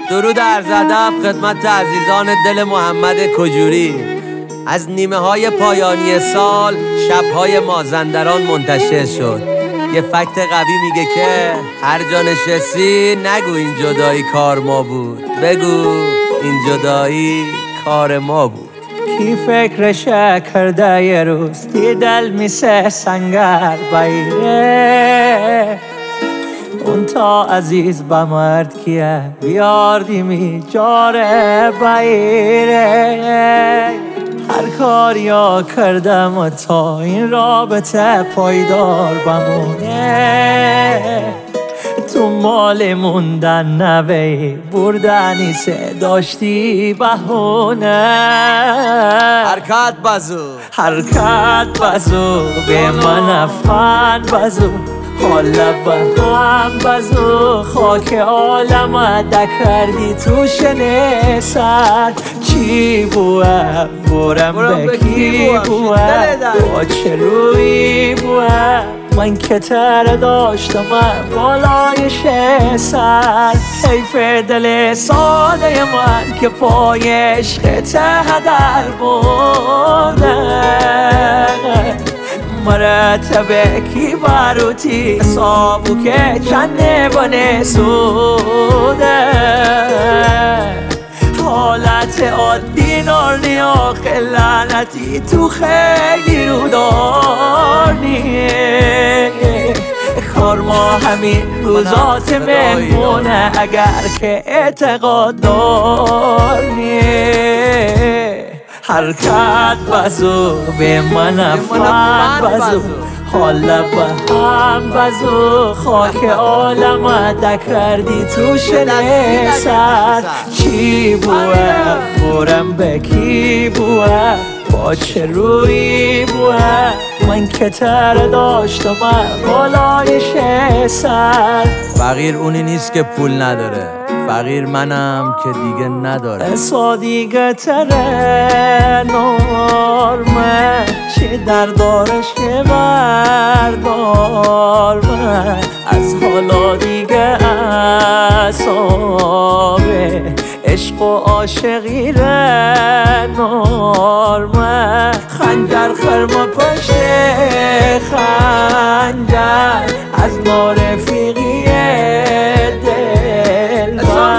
درود عرض ادب خدمت عزیزان دل محمد کجوری. از نیمه های پایانی سال شبهای مازندران منتشر شد. یه فکت قوی میگه که هر جا نشستی نگو این جدایی کار ما بود، بگو این جدایی کار ما بود. کی فکرش کرده یه روز دیدل میسه سنگر بایره، اون تا عزیز به مرد کیه بیاردی می جاره بایره. هر کار یا کردم تا این رابطه پایدار بمونه، تو مال موندن نوی بردنی سه داشتی بهونه. حرکت بازو حرکت بازو به من افغان بازو، حالا به هم بازو خاک عالم دکردی تو شنه سر. چی بوه برم به کی بوه با چه روی بوه، من که تر داشتم بالای سر. حیف دل ساده من که پای عشق ته در برده، مرتبه کی باروتی صابو که چنه بانه سوده. حالت عادی نارنی آخه لعنتی تو خیلی رو دارنی. کار ما همین روزات مهمونه اگر که اعتقاد دارنی. حرکت بازو به من افغان بازو، حالا به هم بازو خاک عالم دکردی تو شنه سر. چی بوه برم به کی بوه با چه روی بوه، من که تر داشتم بالای سر. فقیر اونی نیست که پول نداره، فقیر منم که دیگه نداره. اصا دیگه تره نرمه چه در دارش که بردارمه، از حالا دیگه اصابه عشق و عاشقی نرمه. خنجر خرما پشت خنجر از نارفیقی دل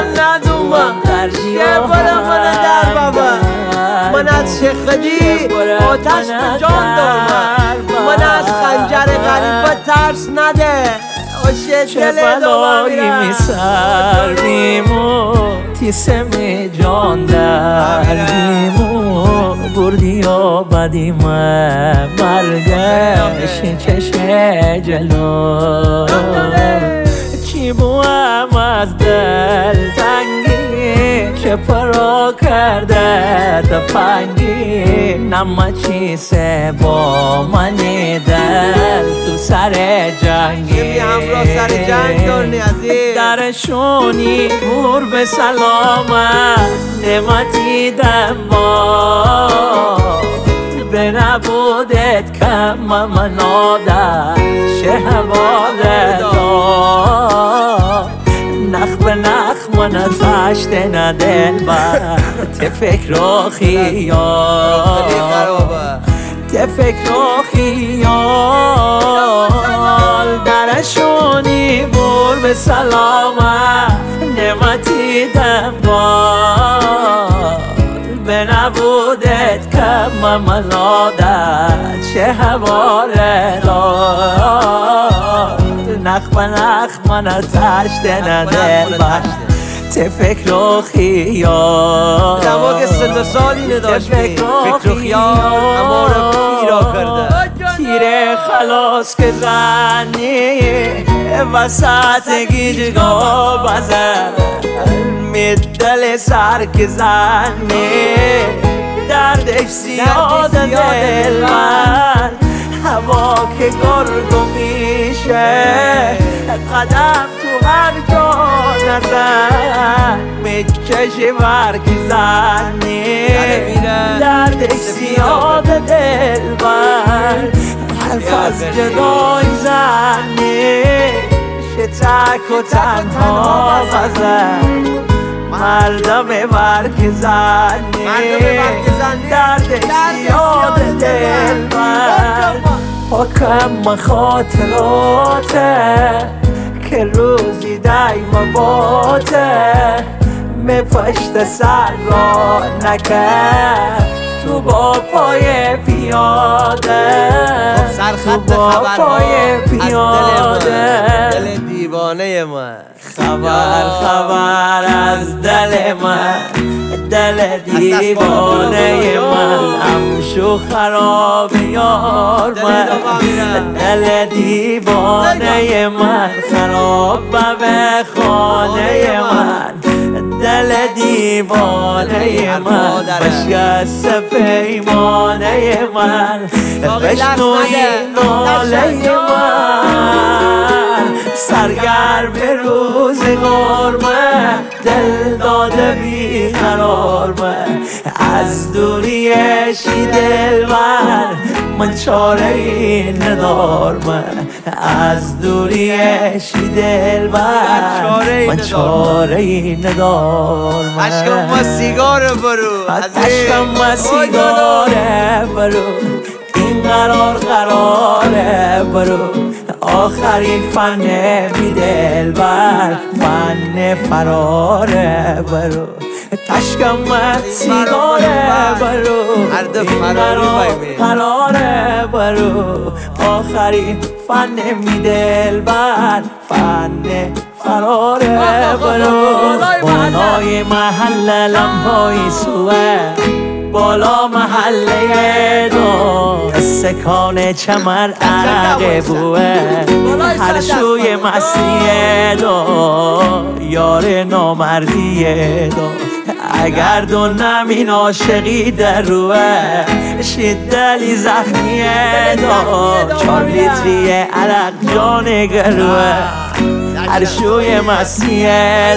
من از شخدی آتش به جان دارم، من از خنجر غریبه ترس نده. چه بلایی میسر میمو تیسم جان در میمو بردی و بدی مرگش چشه جلو. چی بوام از دل تنگی چه پرا کرده دفنگی، نما چیسه با منی دل تو سر جنگی. همراه سر جنگ دارنی عزیز درشونی بور به سلامت نعمتی دما، به نبودت کم من آدم شهواله دار. نخ به نخ من تشت ندل بر ته فکر و خیال، ته فکر و خیال. درشونی بور به سلامت نعمتی دنبال، به نبودت کم من آدت چه حواله دار. نخ به نخ من تشت ندل بر ته فکر و خیال. دماغ سن و سالی نداشتی فکر و خیال اما رو پیرا کرده. تیره خلاص که زنی وسط گیجگاه بزن، میدل سر که زنی دردش زیاد دل من. هوا که گرگو میشه قدم تو هر جا نزن، میکشی ورک زنی دردش زیاد دل من. حرف از جدای زنی تک و تنها غزل مردم برگ زنی دردش زیاد دلبر پاکم خاطراته که روزی دایم باته می پشت سر را نکرد تو با پای پیاده سرخط پای پیاده دل دیوانه من خبر از دل من دل دیوانه من امشو خراب یار من دل دیوانه من خراب به خانه من دل دیوانه من بشکست پیمانه من بشنوی ناله من سرگرم روزگار من دل داده بی قرار من از دوریشی دلبر من چاره ای ندار من از دوریشی دلبر من چاره ای ندار من عشقم ما سیگار برو عشقم ما سیگار برو این قراره برو آخرین فن بی دلبر فن فراره برو تشکم سیگاره برو این قراره برو آخرین فن بی دلبر فن فراره برو بالای محل لمپای سوه بالا محله دو سکان چمر عرق بوه هر شوی مسیح دو یار نامردی دو اگر دو نمین عاشقی در روه شدلی زخمی دو 4 لیتری عرق جان گروه هر شوی مسیح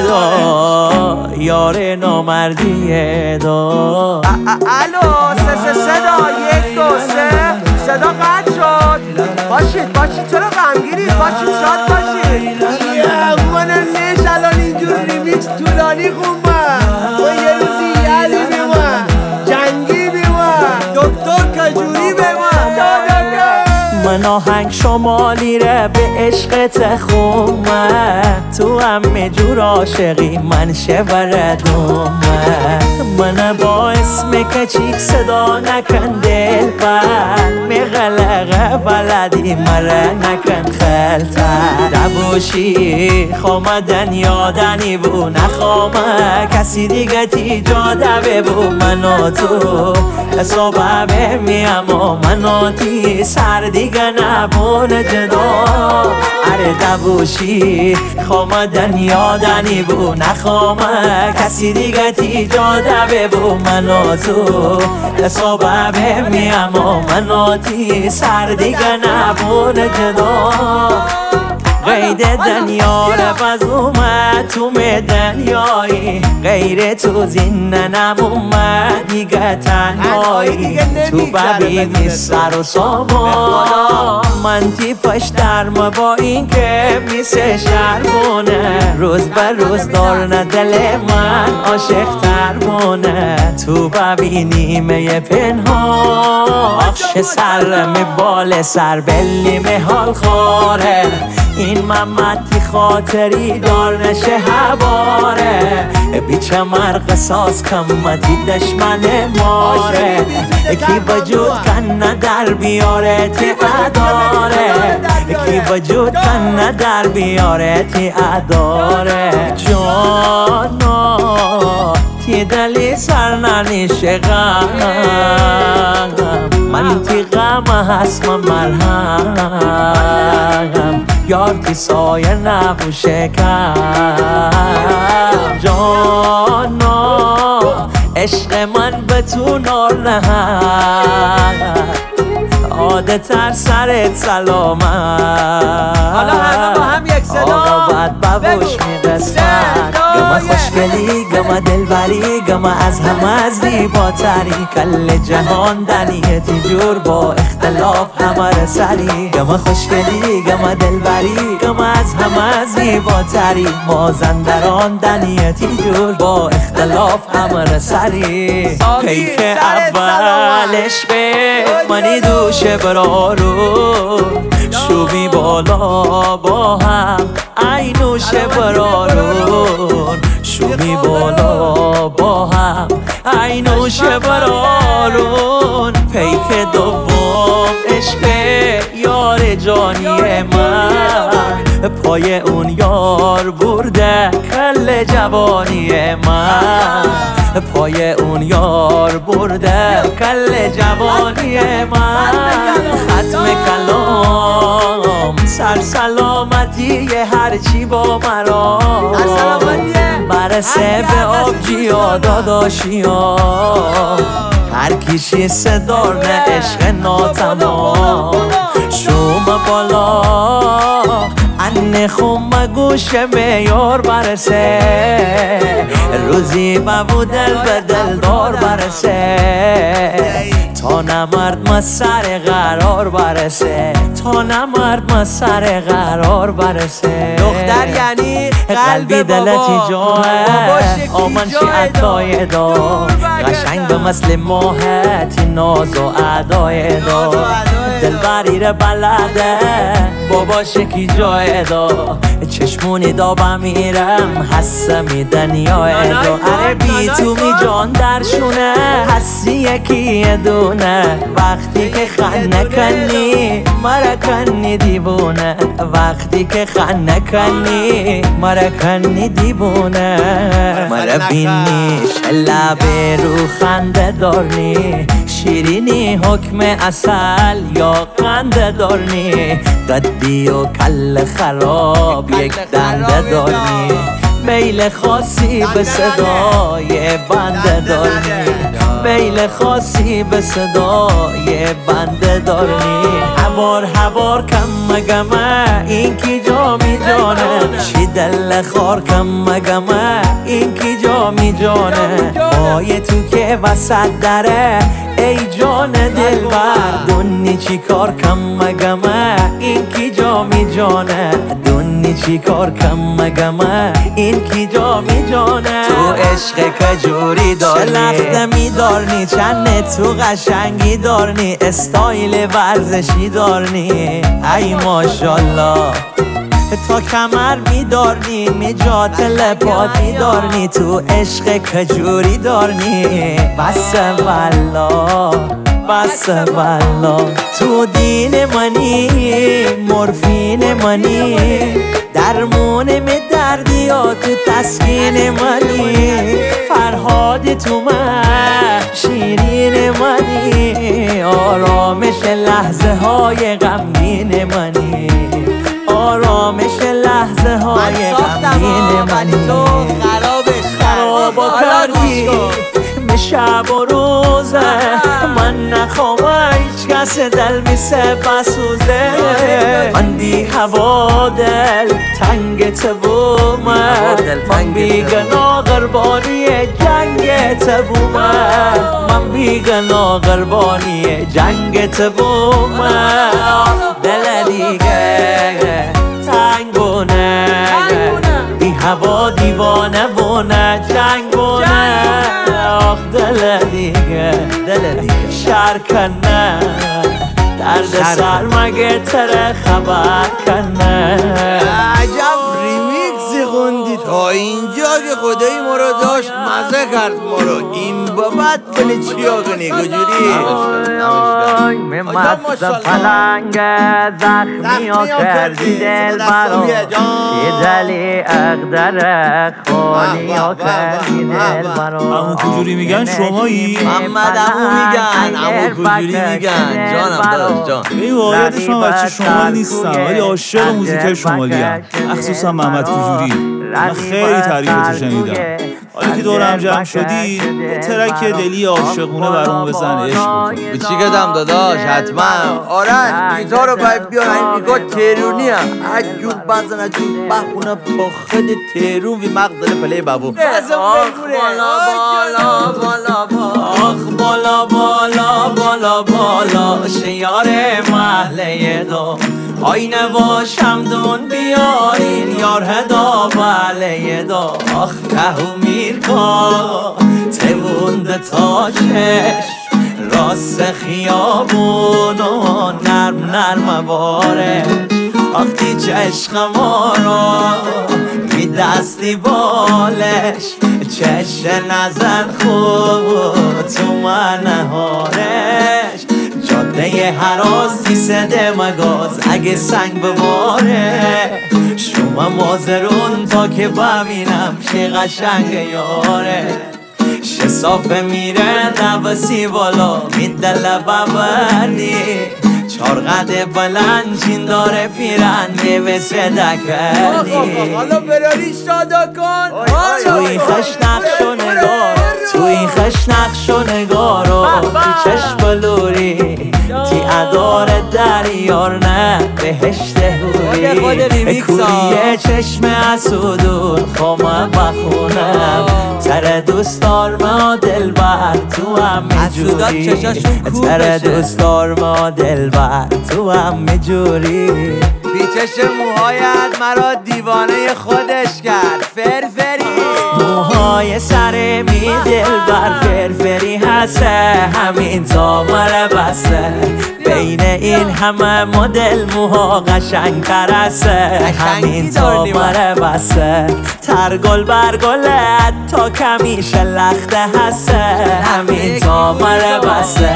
دو یار نامردی دو الو صدا 1 2 3 صدا قطع شد باشید چرا غمگینید باشید شاد باشید من نیش الان اینجور ریمیکس طولانی خوندم و یه روزی یادی بیمه جنگی بیمه دکتر کجوری بیمه من آهنگ شمالی ره به عشقت خومه تو همه جور عاشقی من شبر دومه من با اسم کچیک صدا نکن دل بر مغلقه بلدی مره نکن خلطه دبوشی خومدن یادنی بو نخوامه کسی دیگه تی جاده ببو منو تو حسابه بمیم و منو تی سر دیگه نبون جدا اره دبوشی خومدن یادنی بو نخوامه کسی دیگه تی جاده ببو منو تو حسابه بمیم و منو تی سر دیگه نبون جدا قید دنیا رفز اومد تو دنیایی غیر تو زین نمومد دیگه تنهایی تو ببینی سر و سامان من تی پشترم با این که میسه شرمونه روز به روز دارن دل من عاشق ترمونه تو ببینی می پنهان آخش سر می بال سر بلی می حال خاره این ممتی خاطری دار نشه هواره بیچه مر قصاص کمتی دشمن ماره کی وجود کن در بیاره تی اداره کی وجود کن در بیاره تی اداره جانا تی دلی سر ننیشه غم من تی غم هست من مرهم یار تی سایه نبوشه کم جانا عشق من به تو نار نهد عادتر سرت سلامت حالا همه با هم یک صدا آقا بد ببوش میقسمت گمه خوشگل خوشگلی گم دلبری گم از همه زیباتری کل جهان دنیتی جور با اختلاف همه سری گم خوشگلی گم دلبری گم از همه زیباتری مازندران دنیتی جور با اختلاف همه سری پیک اول عشق منی دوشه برارو شومی بالا با هم عینوش برارون شومی بالا با هم عینوش برارون پیک دوم عشق یار جانی من پای اون یار برده کل جوانی من پای اون یار برده کل جوانی من ختم کلام سر سلامتی هرچی با مرا برسه به آبجیا داداشیا هر کیشی صدارن عشق ناتمام شوم بالا ان خم گوش میار برسه روزی ببو دل به دلدار برسه تا نمرد ما سر قرار برسه تا نمرد ما سر قرار برسه دختر یعنی قلبی دلتی جاه آمن شی عطای دا قشنگ مثل ماهتی ناز و ادای دا دلبری رو بلده بابا شکی جای دا چشمونی دا بمیرم حسه می دنیای دا اره بی تو می جان درشونه حسی یکی دونه وقتی که خن نکنی مرا کنی دیوونه وقتی که خن نکنی مرا کنی دیوونه مرا بینیش لب رو خنده دارنی شیرینی حکم اصل یا قنده دارنی قدی و کل خراب یک دنده دارنی میل خاصی به صدای بنده دارنی میل خاصی به صدای بنده دارنی هوار کم مگمه این کی جا می جانه چی دل خار کم مگمه این کی جا می جانه پای تو که وسط دره ای جان دلبر دونی چی کار کم مگمه این کی جا می جانه دونی چی کار کم مگمه این کی جا می جانه تو عشق کجوری دارنی شلخته می دارنی چند تو قشنگی دارنی استایل ورزشی دارنی ای ماشالله تا کمر می دارنی مجات لپاتی دارنی تو عشق کجوری دارنی بس والله بس والله تو دین منی مورفین منی درمون می دردی یا تو تسکین منی فرهاد تو من شیرین منی آرامش لحظه های غمگین منی آرامش لحظه های غمگین منی تو خراب کردی به شب و روزه من نخوام هیچ کس دل میسه بسوزه من بی هوا دل تنگ من بیگنا قربانی جنگ من بیگنا قربانی جنگ دل دیگه تنگونه بی هوا دیوانه بونه جنگونه آخ دل دیگه شر کنه درد سر مگه تره خبر کنه عجب ریمیکسی خوندی تا اینجا که خدای ما رو داشت مزه کرد ما رو این بابت بلی چیا کنی کجوری مست پلنگ زخمی ها کردی دل برا یه دلی اقدر خالی ها کردی دل برا امو کجوری میگن شمایی؟ محمد امو میگن امو کجوری میگن جانم داداش جان به واقعیتش من بچه شمال نیستم ولی عاشق موزیک شمالی ام مخصوصا محمد کجوری من خیلی تعریفتو شنیدم. حالا که دورم جمع شدی یه ترک دلی عاشقونه برامون بزن، عشق بکن. به چی گدم داداش؟ حتما. آره گیتار رو باید بیار. این میگه تهرونی هم اجون بزن اجون بخونه پخد تهرون وی مقدل پلی بابو. آخ بالا بالا بالا بالا بالا بالا بالا شیار محله دو آینه باشم دون بیارین یار هدا بله دا آخ کهو میرکا تونده تا چشم راست خیابون و نرم نرم باره وقتی چشق ما را می دستی بالش چش نزن خود تو منهارش جاده هراستی سده مگاز اگه سنگ بباره شما مازرون تا که ببینم چه قشنگ یاره شه صافه میره نبسی بالا میدله ببردی چارقد بلند چین داره پیرن میوسه دکردی حالا براری شادا کن. توی خش نقش و نگار توی خش نقش و نگارو تی چشم بلوری تی ادار دریار نه بهشت هوری کوریه چشم اسودون خومه بخونم تر دوستار ما دل بر تو هم میجوری تر دوستار ما دل بر تو هم میجوری پیچش موهایت مرا دیوانه خودش کرد فرفری موهای سر می دل بر فرفری هسته همین تا مره بسته بین این همه مدل موها قشنگ تر هسته همین تا مره بسته ترگل برگلت تا کمیشه لخته هسته همین تا مره بسته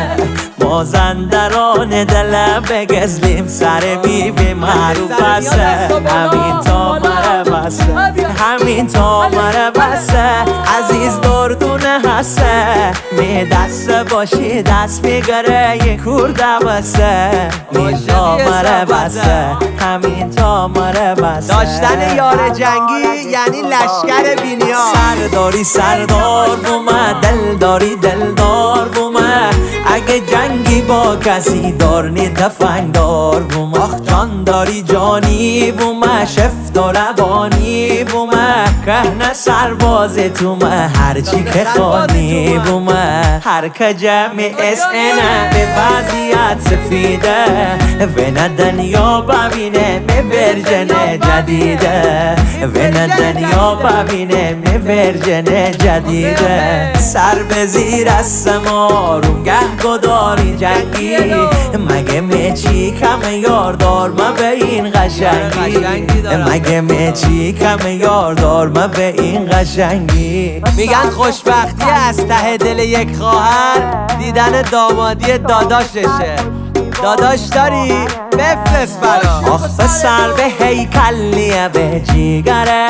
مازندران دل بگزلیم سر بی معروف هسته همین تا مره بسته همین تا مره بسته عزیز دردونه هسته می دست باشی دست میگره یه کورده بسته می تا مره بسته همین تا مره بسته داشتن یار جنگی یعنی لشکر بینیا سرداری سردار بومه دل داری دلدار بومه اگه جنگی با کسی دارنی دفنگ دار بومه آخ جان داری جانی بومه شفت و روانی بومه کهنه سرباز تومه هرچی که خانی بومه هر که جمع اسنه به وضعیت سفیده و نه دنیا ببینه می ورژن جدیده و نه دنیا ببینه می ورژن جدیده سر به زیر از سمارون گه گداری جنگی مگه میچی کم یاردار ما به این قشنگی مگه میچی کم یاردار ما به این قشنگی میگن خوشبختی از ته دل یک خواهر دیدن دامادی داداششه داداش داری بفرست برا آخ پسر به هیکلیه به جیگره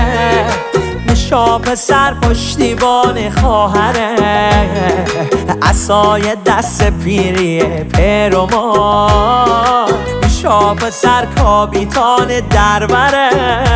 نشا پسر پشتیبان خواهره عصای دست پیریه پیرومان نشا پسر کابیتان دربره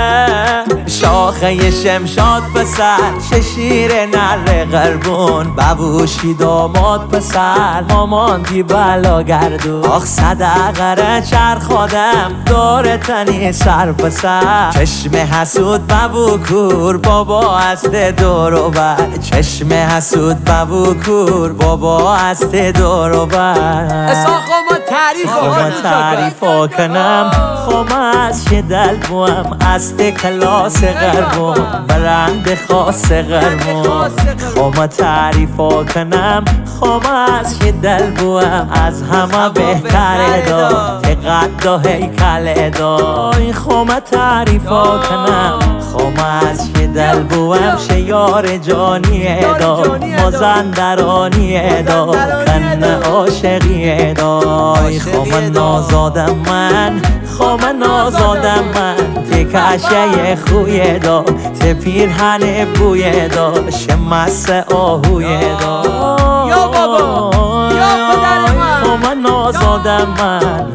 شاخه شمشاد پسر ششیر نر قربون ببوشی داماد پسر ماماندی بلا گردون آخ صدقه چرخادم داره تنی سر پسر چشم حسود ببو کور بابا است دورو بر چشم حسود ببو کور بابا است دورو بر ما تعریف کنم خم از شدل بوم است کلاس غربون برند خاص غربون خم تعریف کنم خم از شدل بوم از همه بهتره دا قد و هیکل دا خم تعریف کنم خم از شدل بوم شیار جانی دا مازندرانی دا کن عاشقی دا خم نازادم من خم نازادم من تکشه خوی دا تپیرهن بوی دا شمس آهوی دا یا بابا یا پدر من خم نازادم من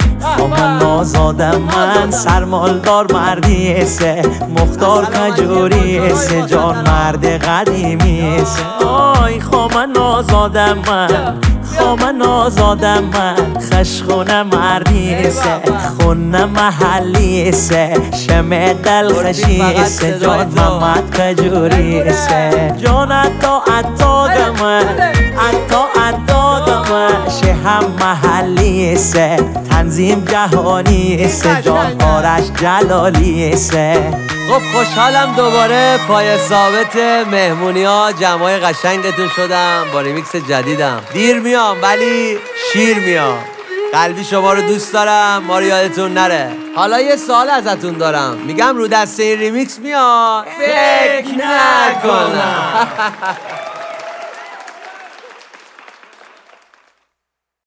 خواهم نازادم من سرمالدار مردی سه مختار کجوری سه جان مرد قدیمی سه آی خواهم نازادم من خواهم نازادم من خشخونه مردی سه خونه محلی سه شمع دلخشی سه جان محمد کجوری سه جان عطا دمه عطا دمه شهم محلی سه تنظیم جهانی سه جان آرش جلالی سه خب خوشحالم دوباره پای ثابت مهمونی ها جمعای قشنگتون شدم با ریمیکس جدیدم. دیر میام ولی شیر میام. قلبی شما رو دوست دارم، ما رو یادتون نره. حالا یه سوال ازتون دارم، میگم رو دسته این ریمیکس میاد؟ فکر نکنم.